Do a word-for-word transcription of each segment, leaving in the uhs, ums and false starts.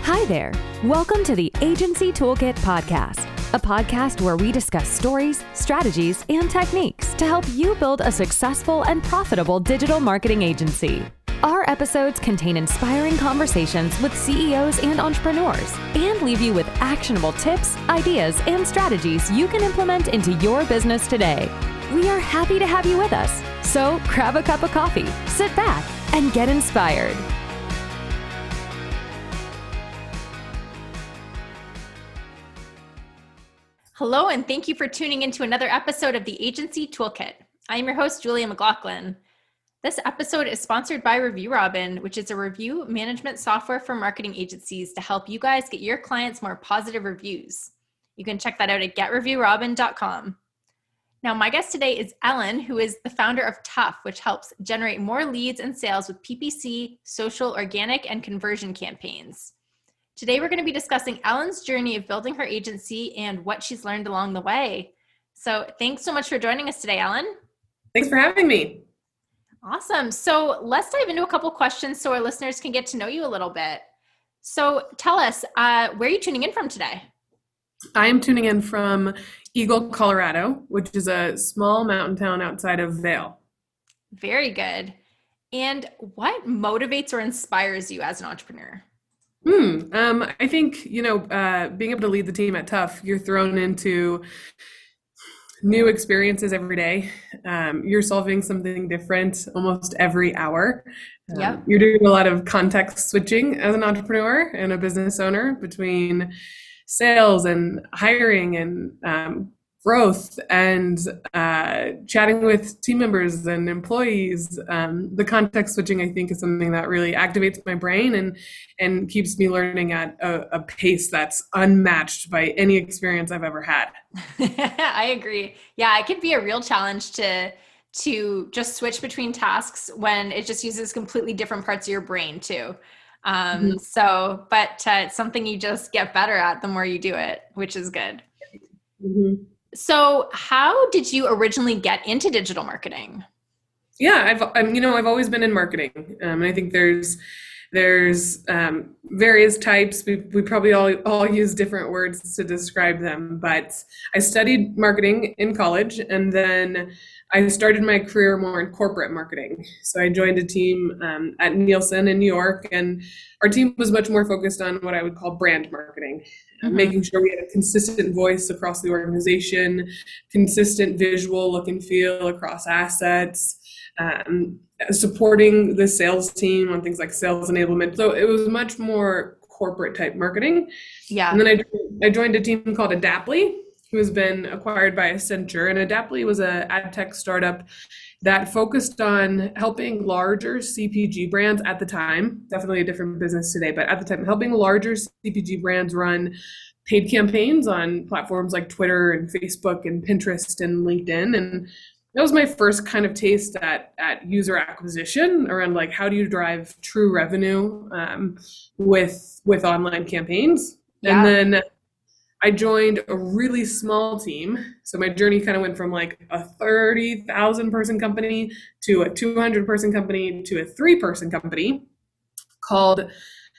Hi there. Welcome to the Agency Toolkit Podcast, a podcast where we discuss stories, strategies, and techniques to help you build a successful and profitable digital marketing agency. Our episodes contain inspiring conversations with C E Os and entrepreneurs and leave you with actionable tips, ideas, and strategies you can implement into your business today. We are happy to have you with us. So grab a cup of coffee, sit back, and get inspired. Hello, and thank you for tuning into another episode of the Agency Toolkit. I am your host, Julia McLaughlin. This episode is sponsored by Review Robin, which is a review management software for marketing agencies to help you guys get your clients more positive reviews. You can check that out at get review robin dot com. Now, my guest today is Ellen, who is the founder of Tough, which helps generate more leads and sales with P P C, social, organic, and conversion campaigns. Today, we're going to be discussing Ellen's journey of building her agency and what she's learned along the way. So thanks so much for joining us today, Ellen. Thanks for having me. Awesome. So let's dive into a couple questions so our listeners can get to know you a little bit. So tell us, uh, where are you tuning in from today? I am tuning in from Eagle, Colorado, which is a small mountain town outside of Vail. Very good. And what motivates or inspires you as an entrepreneur? Hmm. Um, I think, you know, uh, being able to lead the team at Tough, you're thrown into new experiences every day. Um, you're solving something different almost every hour. Um, Yep. You're doing a lot of context switching as an entrepreneur and a business owner between sales and hiring and um, growth and uh, chatting with team members and employees. Um, the context switching, I think, is something that really activates my brain and and keeps me learning at a, a pace that's unmatched by any experience I've ever had. I agree. Yeah, it could be a real challenge to to just switch between tasks when it just uses completely different parts of your brain too. Um, Mm-hmm. So, but uh, it's something you just get better at the more you do it, which is good. Mm-hmm. So how did you originally get into digital marketing? Yeah, I've, I'm, you know, I've always been in marketing. Um, and I think there's, there's um, various types. We, we probably all, all use different words to describe them, but I studied marketing in college, and then I started my career more in corporate marketing. So I joined a team um, at Nielsen in New York, and our team was much more focused on what I would call brand marketing. Mm-hmm. Making sure we had a consistent voice across the organization, consistent visual look and feel across assets, um, supporting the sales team on things like sales enablement. So it was much more corporate type marketing. Yeah. And then I, I joined a team called Adaptly, who has been acquired by Accenture. And Adaptly was a ad tech startup that focused on helping larger C P G brands at the time, definitely a different business today, but at the time, helping larger C P G brands run paid campaigns on platforms like Twitter and Facebook and Pinterest and LinkedIn. And that was my first kind of taste at, at user acquisition around like, how do you drive true revenue um, with, with online campaigns? Yeah. And then I joined a really small team. So my journey kind of went from like a thirty thousand person company to a two hundred person company to a three person company called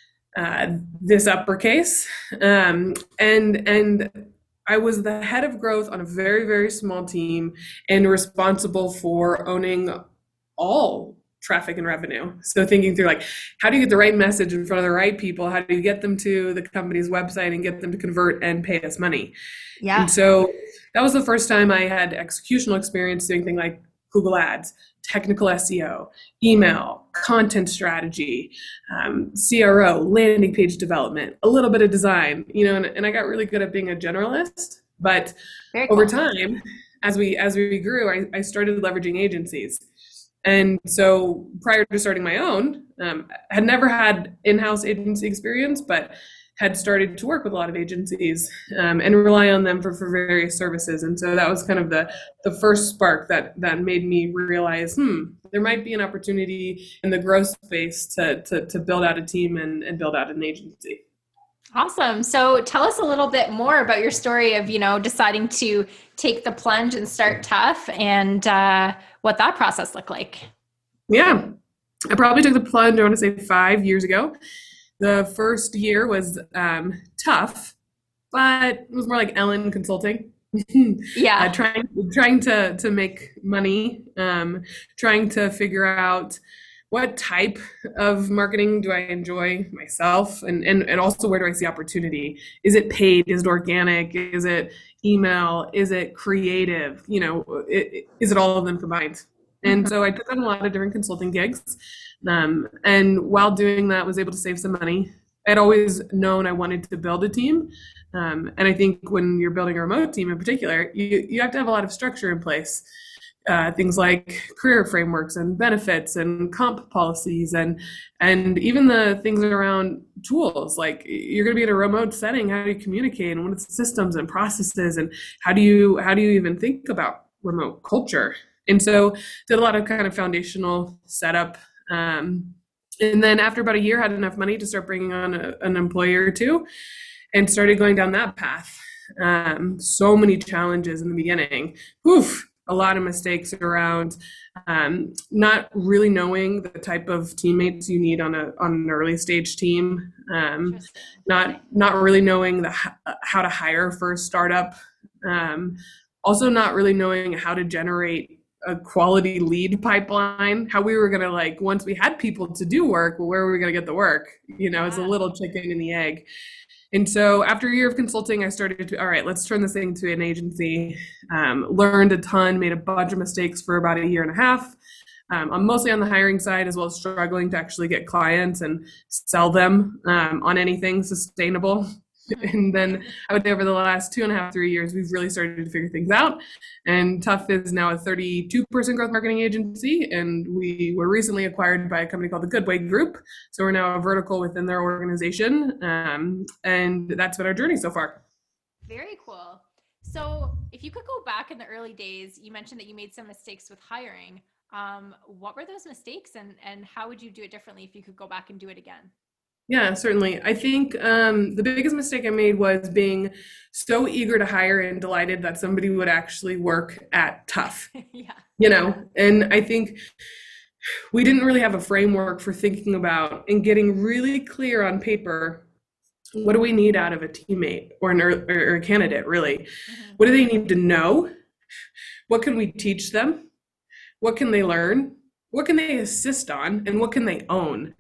uh, This Uppercase. Um, and, and I was the head of growth on a very, very small team and responsible for owning all traffic and revenue. So thinking through like, how do you get the right message in front of the right people? How do you get them to the company's website and get them to convert and pay us money? Yeah. And so that was the first time I had executional experience doing things like Google Ads, technical S E O, email, content strategy, um, C R O, landing page development, a little bit of design, you know, and, and I got really good at being a generalist. But Very cool. over time, as we as we grew, I, I started leveraging agencies. And so prior to starting my own, um, I had never had in-house agency experience, but had started to work with a lot of agencies um, and rely on them for, for various services. And so that was kind of the, the first spark that, that made me realize, hmm, there might be an opportunity in the growth space to, to, to build out a team and, and build out an agency. Awesome. So tell us a little bit more about your story of, you know, deciding to take the plunge and start Tough and uh, what that process looked like. Yeah, I probably took the plunge, I want to say five years ago. The first year was um, tough, but it was more like Ellen Consulting. Yeah. uh, trying trying to to make money, um, trying to figure out what type of marketing do I enjoy myself, and, and and also where do I see opportunity? Is it paid? Is it organic? Is it email? Is it creative? You know, it, is it all of them combined? And so I took on a lot of different consulting gigs, um, and while doing that, was able to save some money. I'd always known I wanted to build a team. Um, and I think when you're building a remote team in particular, you, you have to have a lot of structure in place. Uh, things like career frameworks and benefits and comp policies and and even the things around tools. Like, you're going to be in a remote setting. How do you communicate, and what are the systems and processes, and how do you how do you even think about remote culture? And so did a lot of kind of foundational setup. Um, and then after about a year, had enough money to start bringing on a, an employer or two, and started going down that path. Um, so many challenges in the beginning. Oof, a lot of mistakes around um, not really knowing the type of teammates you need on a on an early stage team. Um, not not really knowing the how to hire for a startup. Um, also, not really knowing how to generate a quality lead pipeline. How we were gonna, like, once we had people to do work, well, where were we gonna get the work? You know, it's a little chicken and the egg. And so after a year of consulting, I started to, all right, let's turn this thing to an agency. Um, learned a ton, made a bunch of mistakes for about a year and a half. Um, I'm mostly on the hiring side, as well as struggling to actually get clients and sell them um, on anything sustainable. And then I would say over the last two and a half, three years, we've really started to figure things out. And Tough is now a thirty-two person growth marketing agency. And we were recently acquired by a company called the Goodway Group. So we're now a vertical within their organization. Um, and that's been our journey so far. Very cool. So if you could go back in the early days, you mentioned that you made some mistakes with hiring. Um, what were those mistakes, and, and how would you do it differently if you could go back and do it again? Yeah, certainly. I think um, the biggest mistake I made was being so eager to hire and delighted that somebody would actually work at Tough. Yeah. You know, and I think we didn't really have a framework for thinking about and getting really clear on paper, what do we need out of a teammate or, an, or a candidate, really? Mm-hmm. What do they need to know? What can we teach them? What can they learn? What can they assist on? And what can they own?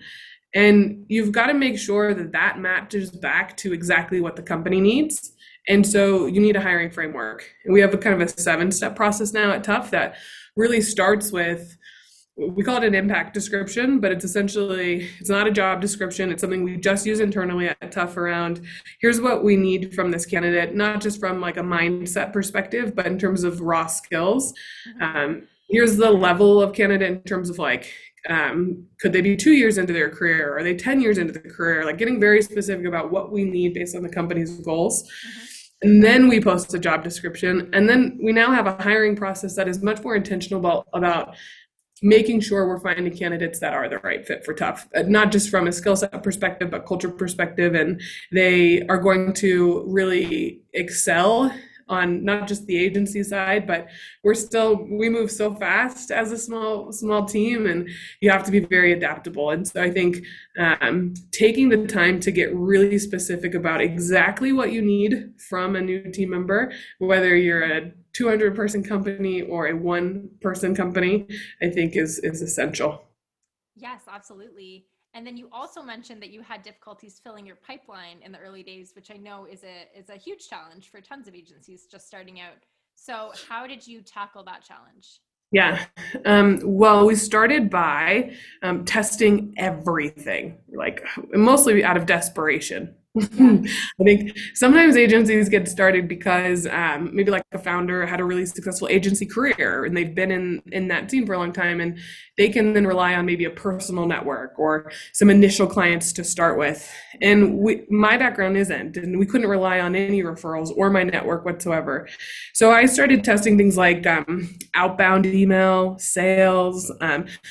And you've got to make sure that that matches back to exactly what the company needs. And so you need a hiring framework. And we have a kind of a seven-step process now at Tough that really starts with, we call it an impact description, but it's essentially, it's not a job description. It's something we just use internally at Tough around, here's what we need from this candidate, not just from like a mindset perspective, but in terms of raw skills. Um, here's the level of candidate in terms of like, Um, could they be two years into their career? Are they ten years into the career? Like, getting very specific about what we need based on the company's goals. Mm-hmm. And then we post a job description. And then we now have a hiring process that is much more intentional about, about making sure we're finding candidates that are the right fit for Tough, not just from a skill set perspective, but culture perspective. And they are going to really excel on not just the agency side, but we're still, we move so fast as a small, small team, and you have to be very adaptable. And so I think um, taking the time to get really specific about exactly what you need from a new team member, whether you're a two hundred person company or a one person company, I think is, is essential. Yes, absolutely. And then you also mentioned that you had difficulties filling your pipeline in the early days, which I know is a is a huge challenge for tons of agencies just starting out. So how did you tackle that challenge? Yeah. Um, well, we started by um, testing everything, like mostly out of desperation. Yeah. I think sometimes agencies get started because um, maybe like a founder had a really successful agency career and they've been in, in that team for a long time, and they can then rely on maybe a personal network or some initial clients to start with. And we, my background isn't, and we couldn't rely on any referrals or my network whatsoever. So I started testing things like um, outbound email, sales, um,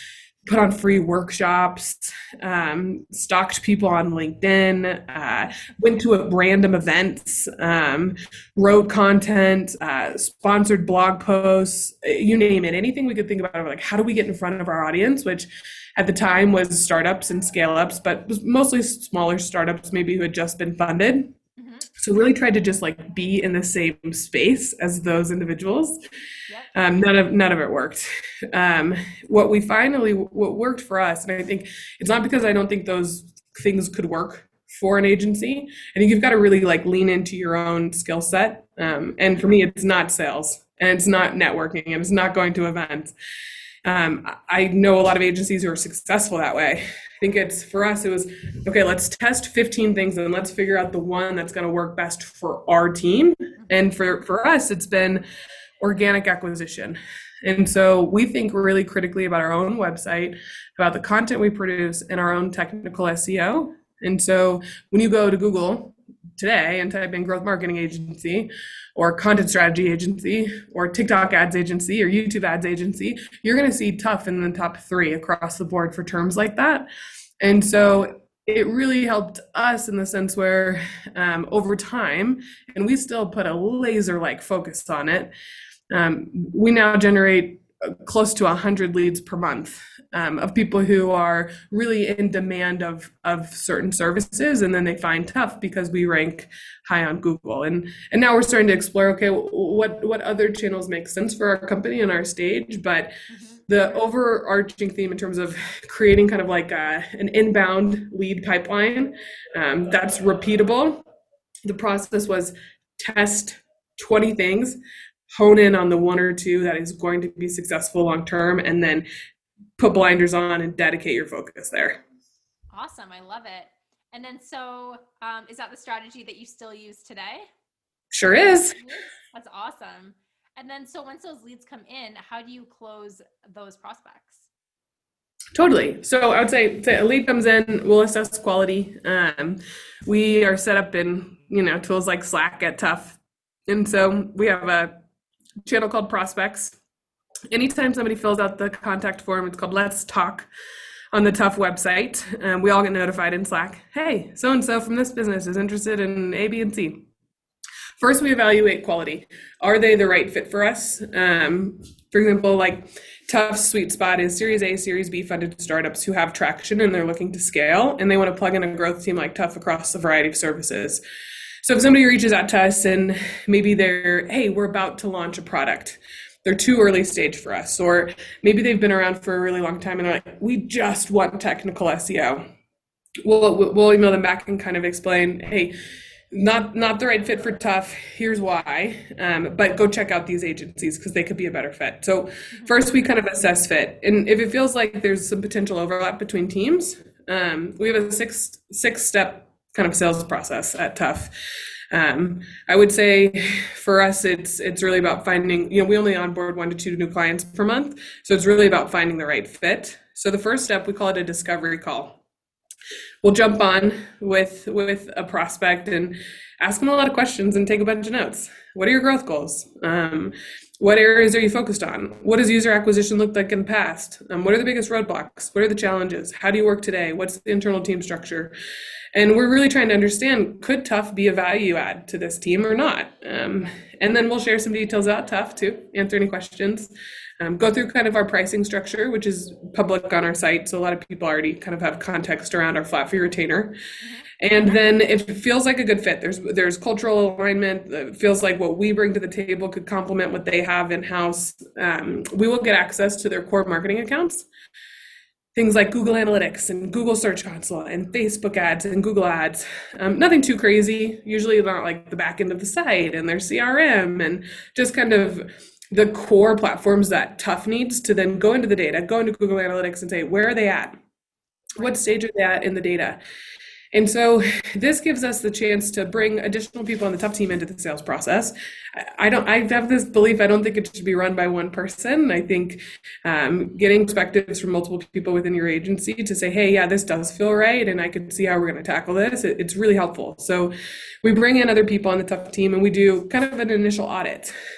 put on free workshops, um, stalked people on LinkedIn, uh, went to a random events, um, wrote content, uh, sponsored blog posts, you name it, anything we could think about. Like, how do we get in front of our audience, which at the time was startups and scale ups, but was mostly smaller startups, maybe who had just been funded. So really tried to just like be in the same space as those individuals. Yep. Um, none of none of it worked. Um, what we finally, what worked for us, and I think it's not because I don't think those things could work for an agency. I think you've got to really like lean into your own skill set. Um, and for me, it's not sales, and it's not networking, and it's not going to events. Um, I know a lot of agencies who are successful that way. I think it's, for us, it was, okay, let's test fifteen things and let's figure out the one that's going to work best for our team. And for, for us, it's been organic acquisition. And so we think really critically about our own website, about the content we produce, and our own technical S E O. And so when you go to Google today and type in growth marketing agency or content strategy agency or TikTok ads agency or YouTube ads agency, you're going to see Tough in the top three across the board for terms like that. And so it really helped us in the sense where um, over time, and we still put a laser-like focus on it, um, we now generate close to one hundred leads per month um, of people who are really in demand of of certain services, and then they find Tough because we rank high on Google. And and now we're starting to explore, okay, what what other channels make sense for our company and our stage, but mm-hmm. the overarching theme in terms of creating kind of like a, an inbound lead pipeline um, that's repeatable. The process was test twenty things, hone in on the one or two that is going to be successful long term, and then put blinders on and dedicate your focus there. Awesome. I love it. And then so um, is that the strategy that you still use today? Sure is. That's awesome. And then so once those leads come in, how do you close those prospects? Totally. So I would say, say a lead comes in, we'll assess quality. Um, we are set up in, you know, tools like Slack at Tough. And so we have a channel called Prospects. Anytime somebody fills out the contact form, it's called Let's Talk on the Tough website. Um, we all get notified in Slack. Hey, so-and-so from this business is interested in A, B, and C. First, we evaluate quality. Are they the right fit for us? Um, for example, like Tough's sweet spot is Series A, Series B funded startups who have traction and they're looking to scale, and they want to plug in a growth team like Tough across a variety of services. So if somebody reaches out to us and maybe they're, hey, we're about to launch a product, they're too early stage for us, or maybe they've been around for a really long time and they're like, we just want technical S E O. We'll, we'll email them back and kind of explain, hey, not not the right fit for Tough, here's why, um, but go check out these agencies because they could be a better fit. So first we kind of assess fit. And if it feels like there's some potential overlap between teams, um, we have a six six step kind of sales process at Tough. Um, I would say for us, it's it's really about finding, you know, we only onboard one to two new clients per month. So it's really about finding the right fit. So the first step, we call it a discovery call. We'll jump on with with a prospect and ask them a lot of questions and take a bunch of notes. What are your growth goals? Um, what areas are you focused on? What does user acquisition look like in the past? Um, what are the biggest roadblocks? What are the challenges? How do you work today? What's the internal team structure? And we're really trying to understand, could Tough be a value add to this team or not? Um, and then we'll share some details about Tough too, answer any questions, um, go through kind of our pricing structure, which is public on our site. So a lot of people already kind of have context around our flat fee retainer. Mm-hmm. And then if it feels like a good fit, there's there's cultural alignment, it feels like what we bring to the table could complement what they have in-house, um, we will get access to their core marketing accounts. Things like Google Analytics and Google Search Console and Facebook ads and Google ads. Um, nothing too crazy, usually not like the back end of the site and their C R M, and just kind of the core platforms that Tough needs to then go into the data, go into Google Analytics and say, where are they at? What stage are they at in the data? And so this gives us the chance to bring additional people on the Tough team into the sales process. I don't, I have this belief, I don't think it should be run by one person. I think um, getting perspectives from multiple people within your agency to say, hey, yeah, this does feel right, and I can see how we're going to tackle this. It, it's really helpful. So we bring in other people on the Tough team and we do kind of an initial audit.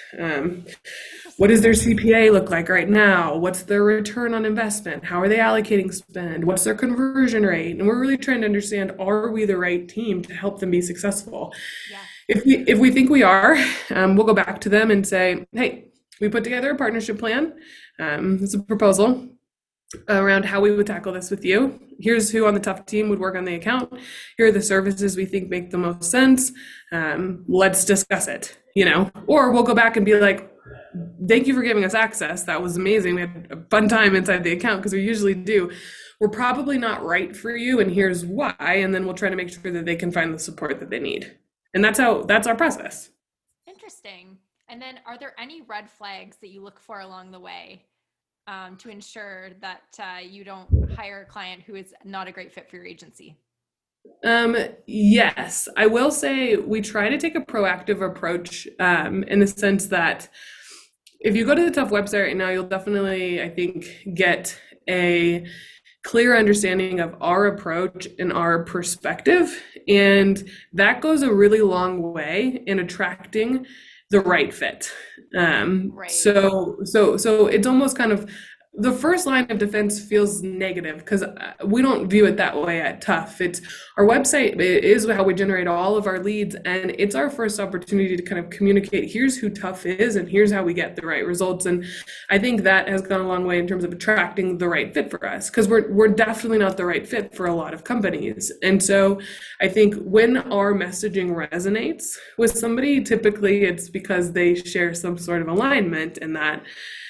Um, what does their C P A look like right now? What's their return on investment? How are they allocating spend? What's their conversion rate? And we're really trying to understand, are we the right team to help them be successful? Yeah. If we if we think we are, um, we'll go back to them and say, hey, we put together a partnership plan. Um, it's a proposal around how we would tackle this with you. Here's who on the Tough team would work on the account. Here are the services we think make the most sense. Um, let's discuss it, you know, or we'll go back and be like, thank you for giving us access. That was amazing. We had a fun time inside the account, because we usually do. We're probably not right for you, and here's why. And then we'll try to make sure that they can find the support that they need. And that's how, that's our process. Interesting. And then are there any red flags that you look for along the way um, to ensure that uh, you don't hire a client who is not a great fit for your agency? Um, yes, I will say we try to take a proactive approach um, in the sense that if you go to the Tough website right now, you'll definitely, I think, get a clear understanding of our approach and our perspective. And that goes a really long way in attracting the right fit. Um, right. So, so, so it's almost kind of, the first line of defense feels negative, because we don't view it that way at Tough. It's our website is how we generate all of our leads, and it's our first opportunity to kind of communicate, here's who Tough is and here's how we get the right results. And I think that has gone a long way in terms of attracting the right fit for us, because we're we're definitely not the right fit for a lot of companies. And so I think when our messaging resonates with somebody, typically it's because they share some sort of alignment in that.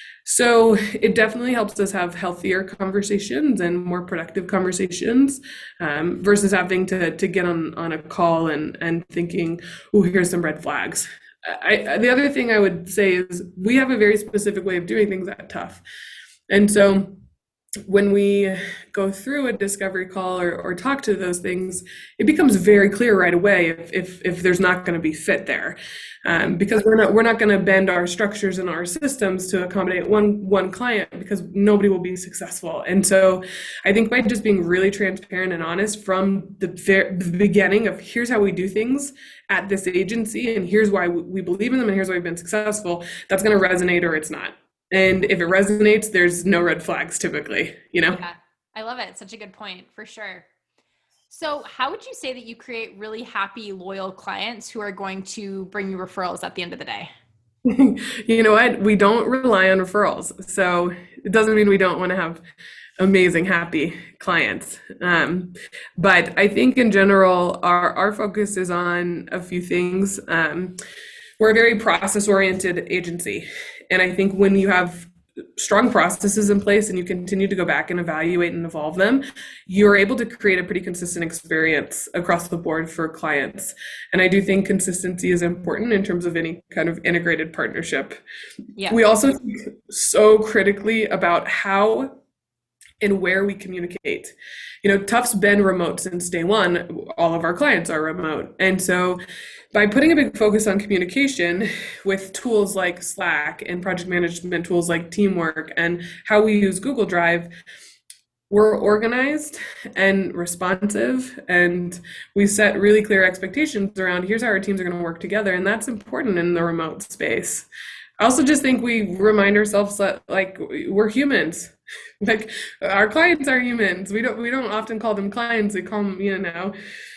So it definitely helps us have healthier conversations and more productive conversations um, versus having to to get on, on a call and, and thinking, oh, here's some red flags. I, the other thing I would say is we have a very specific way of doing things at Tough. And so when we go through a discovery call or, or talk to those things, it becomes very clear right away if if, if there's not going to be fit there, um, because we're not we're not going to bend our structures and our systems to accommodate one one client, because nobody will be successful. And so I think by just being really transparent and honest from the, ver- the beginning of here's how we do things at this agency, and here's why we believe in them, and here's why we've been successful, that's going to resonate or it's not. And if it resonates, there's no red flags typically, you know? Yeah, I love it. It's such a good point, for sure. So how would you say that you create really happy, loyal clients who are going to bring you referrals at the end of the day? You know what? We don't rely on referrals. So it doesn't mean we don't want to have amazing, happy clients. Um, but I think in general, our, our focus is on a few things. Um, we're a very process-oriented agency. And I think when you have strong processes in place and you continue to go back and evaluate and evolve them, you're able to create a pretty consistent experience across the board for clients. And I do think consistency is important in terms of any kind of integrated partnership. Yeah. We also think so critically about how and where we communicate. You know, Tough's been remote since day one. All of our clients are remote. And so by putting a big focus on communication with tools like Slack and project management tools like Teamwork and how we use Google Drive, we're organized and responsive, and we set really clear expectations around here's how our teams are going to work together. And that's important in the remote space. I also just think we remind ourselves that, like, we're humans. Like, our clients are humans. We don't we don't often call them clients. We call them, you know,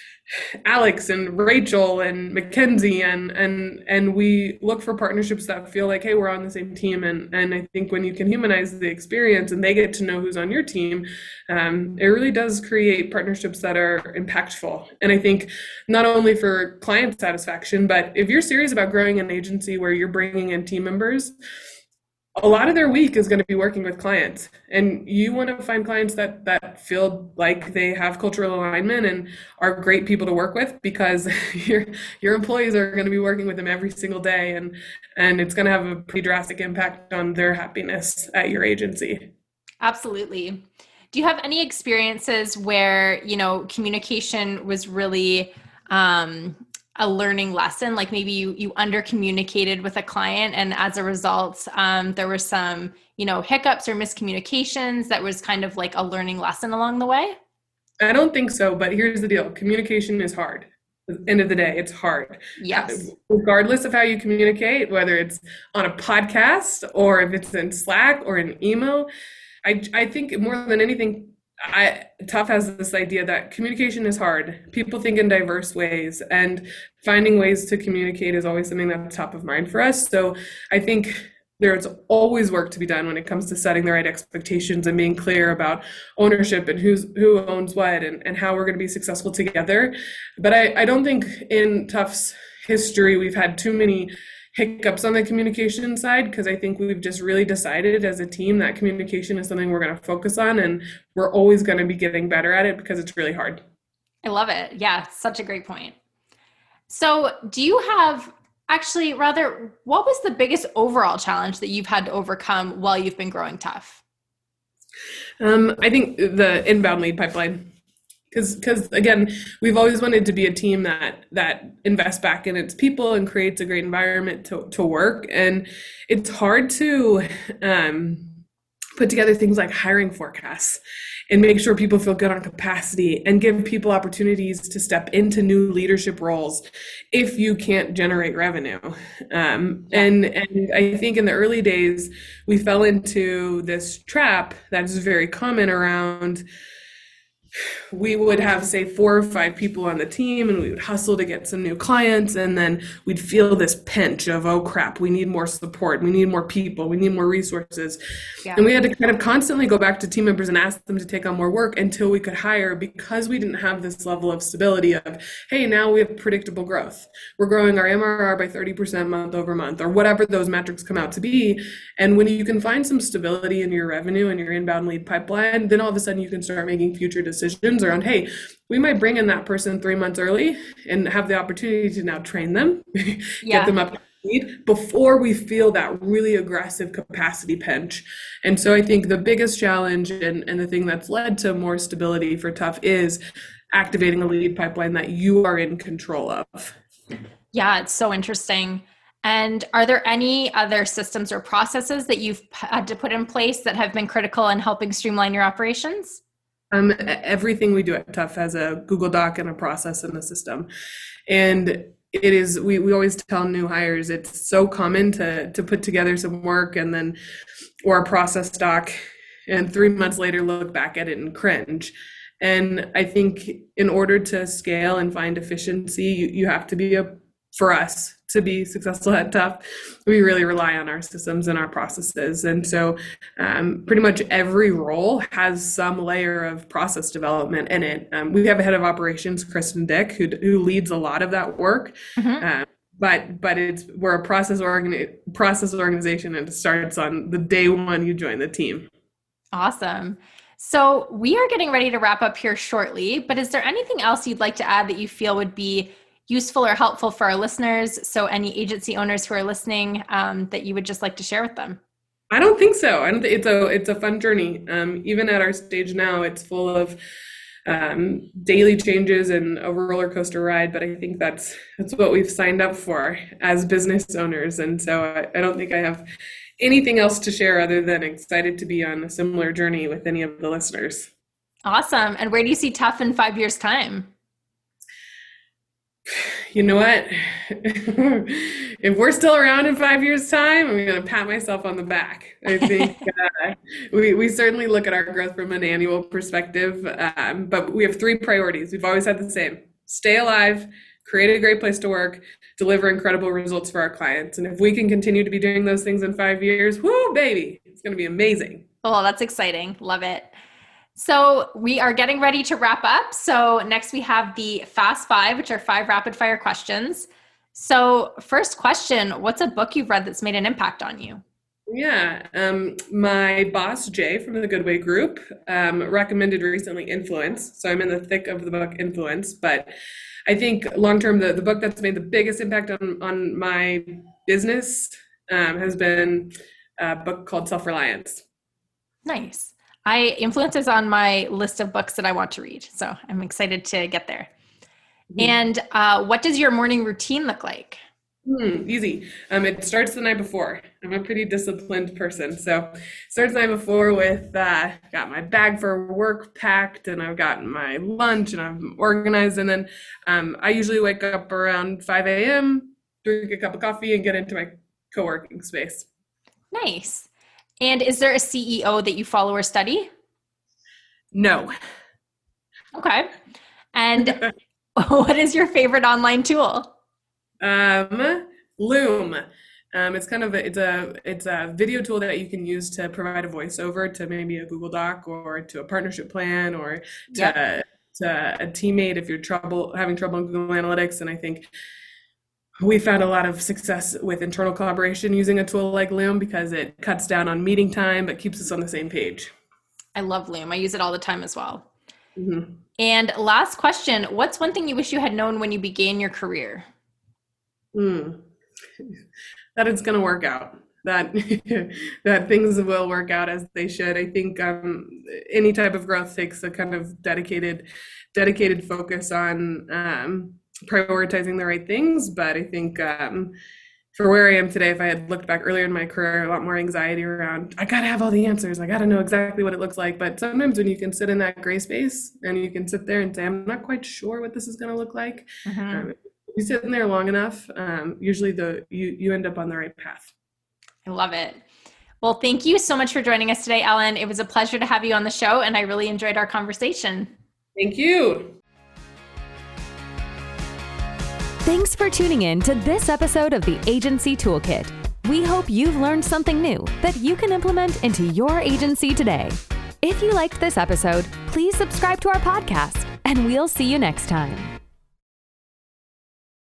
Alex and Rachel and Mackenzie, and and and we look for partnerships that feel like, hey, we're on the same team. And and I think when you can humanize the experience and they get to know who's on your team, um, it really does create partnerships that are impactful. And I think not only for client satisfaction, but if you're serious about growing an agency where you're bringing in team members, a lot of their week is going to be working with clients, and you want to find clients that that feel like they have cultural alignment and are great people to work with, because your your employees are going to be working with them every single day, and and it's going to have a pretty drastic impact on their happiness at your agency. Absolutely. Do you have any experiences where, you know, communication was really um, a learning lesson? Like maybe you, you under communicated with a client, and as a result, um, there were some, you know, hiccups or miscommunications that was kind of like a learning lesson along the way? I don't think so, but here's the deal. Communication is hard. At the end of the day, it's hard. Yes. Regardless of how you communicate, whether it's on a podcast or if it's in Slack or an email, I, I think more than anything, I, Tough has this idea that communication is hard. People think in diverse ways, and finding ways to communicate is always something that's top of mind for us. So I think there's always work to be done when it comes to setting the right expectations and being clear about ownership and who's who owns what and, and how we're going to be successful together. But I, I don't think in Tough's history we've had too many hiccups on the communication side, because I think we've just really decided as a team that communication is something we're going to focus on, and we're always going to be getting better at it because it's really hard. I love it. Yeah, such a great point. So do you have, actually, rather, what was the biggest overall challenge that you've had to overcome while you've been growing Tough? Um, I think the inbound lead pipeline. Because, because again, we've always wanted to be a team that that invests back in its people and creates a great environment to, to work. And it's hard to um, put together things like hiring forecasts and make sure people feel good on capacity and give people opportunities to step into new leadership roles if you can't generate revenue. Um, and, and I think in the early days, we fell into this trap that's very common around. We would have, say, four or five people on the team, and we would hustle to get some new clients, and then we'd feel this pinch of, oh crap, we need more support, we need more people, we need more resources. Yeah. And we had to kind of constantly go back to team members and ask them to take on more work until we could hire, because we didn't have this level of stability of, hey, now we have predictable growth. We're growing our M R R by thirty percent month over month, or whatever those metrics come out to be. And when you can find some stability in your revenue and your inbound lead pipeline, then all of a sudden you can start making future decisions around, hey, we might bring in that person three months early and have the opportunity to now train them, yeah. get them up to speed before we feel that really aggressive capacity pinch. And so I think the biggest challenge and, and the thing that's led to more stability for Tough is activating a lead pipeline that you are in control of. Yeah, it's so interesting. And are there any other systems or processes that you've had to put in place that have been critical in helping streamline your operations? Um, everything we do at Tough has a Google Doc and a process and a system. And it is, we, we always tell new hires, it's so common to, to put together some work and then, or a process doc, and three months later look back at it and cringe. And I think in order to scale and find efficiency, you, you have to be a, for us to be successful at Tough, we really rely on our systems and our processes. And so um, pretty much every role has some layer of process development in it. Um, we have a head of operations, Kristen Dick, who, who leads a lot of that work. Mm-hmm. Uh, but but it's we're a process, organi- process organization, and it starts on the day one you join the team. Awesome. So we are getting ready to wrap up here shortly, but is there anything else you'd like to add that you feel would be useful or helpful for our listeners? So any agency owners who are listening, um, that you would just like to share with them? I don't think so. I don't th- it's a it's a fun journey. Um, even at our stage now, it's full of um, daily changes and a roller coaster ride. But I think that's that's what we've signed up for as business owners. And so I, I don't think I have anything else to share other than excited to be on a similar journey with any of the listeners. Awesome. And where do you see Tough in five years' time? You know what? If we're still around in five years' time, I'm going to pat myself on the back. I think uh, we, we certainly look at our growth from an annual perspective, um, but we have three priorities. We've always had the same: stay alive, create a great place to work, deliver incredible results for our clients. And if we can continue to be doing those things in five years, whoo, baby, it's going to be amazing. Oh, that's exciting. Love it. So we are getting ready to wrap up. So next we have the Fast Five, which are five rapid fire questions. So first question, what's a book you've read that's made an impact on you? Yeah, um, my boss, Jay, from the Goodway Group, um, recommended recently Influence. So I'm in the thick of the book Influence, but I think long-term, the, the book that's made the biggest impact on, on my business um, has been a book called Self-Reliance. Nice. I Influence is on my list of books that I want to read. So I'm excited to get there. Mm-hmm. And uh, what does your morning routine look like? Hmm, easy. Um, it starts the night before. I'm a pretty disciplined person, so it starts the night before with uh, got my bag for work packed, and I've got my lunch, and I'm organized, and then um, I usually wake up around five a.m., drink a cup of coffee, and get into my co-working space. Nice. And is there a C E O that you follow or study? No. Okay. And what is your favorite online tool? Um, Loom. Um, it's kind of a, it's a it's a video tool that you can use to provide a voiceover to maybe a Google Doc or to a partnership plan or to, yep. to a teammate if you're trouble having trouble in Google Analytics. And I think we found a lot of success with internal collaboration using a tool like Loom because it cuts down on meeting time but keeps us on the same page. I love Loom. I use it all the time as well. Mm-hmm. And last question, what's one thing you wish you had known when you began your career? Mm. That it's going to work out, that that things will work out as they should. I think um, any type of growth takes a kind of dedicated, dedicated focus on um, prioritizing the right things. But I think um, for where I am today, if I had looked back earlier in my career, a lot more anxiety around, I got to have all the answers. I got to know exactly what it looks like. But sometimes when you can sit in that gray space and you can sit there and say, I'm not quite sure what this is going to look like. Mm-hmm. Um, you sit in there long enough, um, usually the you, you end up on the right path. I love it. Well, thank you so much for joining us today, Ellen. It was a pleasure to have you on the show, and I really enjoyed our conversation. Thank you. Thanks for tuning in to this episode of the Agency Toolkit. We hope you've learned something new that you can implement into your agency today. If you liked this episode, please subscribe to our podcast, and we'll see you next time.